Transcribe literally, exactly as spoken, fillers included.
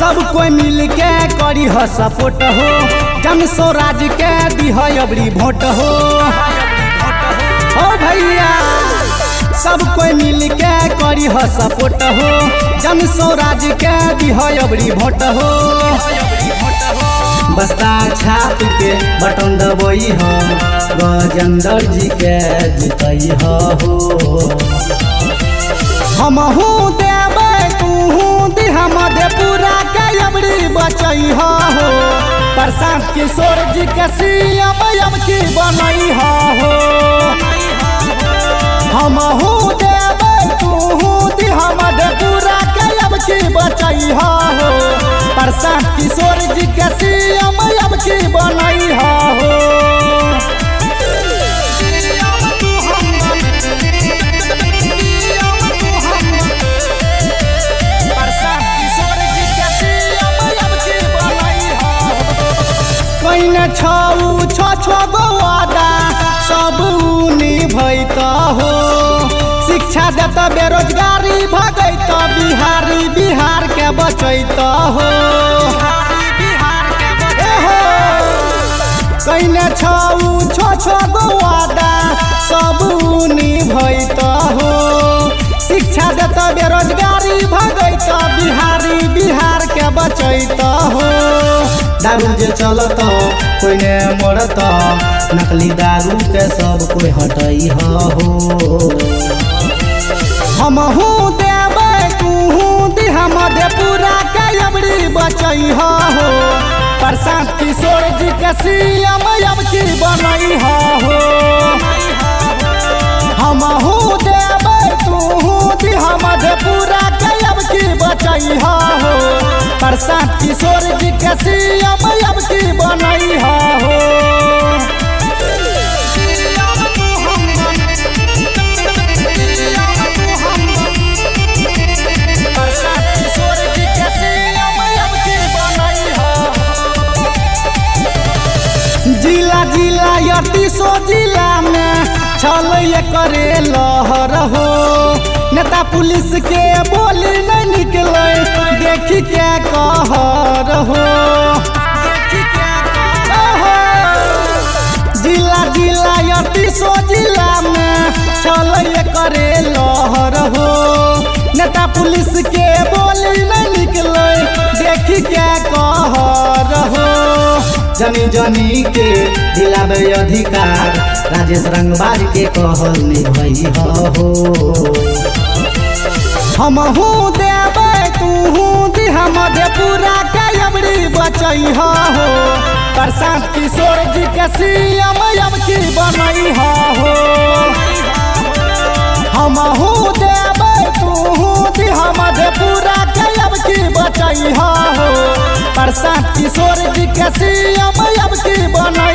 सब कोई मिल के करी ह सपोर्ट हो, जन स्वराज के दी है अबरी भोट हो। ओ भैया सब कोई मिल के करी ह सपोर्ट हो, जन स्वराज के दी है अबरी भोट हो। बस्ता छाप के बटन दबई हो, गजेंद्र जी के जीतई हो। हमहू देवे तूहू दी हम पूरा के अबरी बचई हो। प्रशांत किशोर जी के सीएम अब की बनई हो। हमहू देवे तूहू दी हम पूरा के अब की बचई हो। प्रशांत किशोर जी के सीएम अब की बनई हो। कहीं छऊ छ छ गो वादा सब निभैत हो। शिक्षा देत बेरोजगारी भगैत बिहारी बिहार के बचैत हो। कहीं छऊ छ छ गो वादा सब निभैत हो। शिक्षा देत बेरोजगारी भगैत बिहारी बिहार के बचैत हो। दारू जे चलत कोई ने मरत, नकली दारू के सब कोई हटई हो। हमहू देवे तूहू दी हम पूरा के अबरी बचई हो। प्रशांत किशोर जी के सीएम अब की बनई हो। हमहू देवे तूहू दी हम पूरा के अब की बचई हो। प्रशांत किशोर जी के सीएम अब की बनई हो। जिला जिला अड़तीसो जिला में छल करे लहर हो। नेता पुलिस के बोली नहीं निकले देखी क्या कहर हो। जिला जिला अड़तीसो जिला में छल करे लहर हो। नेता पुलिस के बोली नहीं निकले देखी क्या कहर हो। जनी जनी के दिलावे अधिकार राजेश रंगबाज के कहल निभई हो। हमहू देवे तूहू दी हम पूरा के अबरी बचई हो। प्रशांत किशोर जी के सीएम अब की बनई हो। हमहू देवे तूहू दी हम पूरा के अब की बचई हो। प्रशांत किशोर जी के सीएम अब की बनई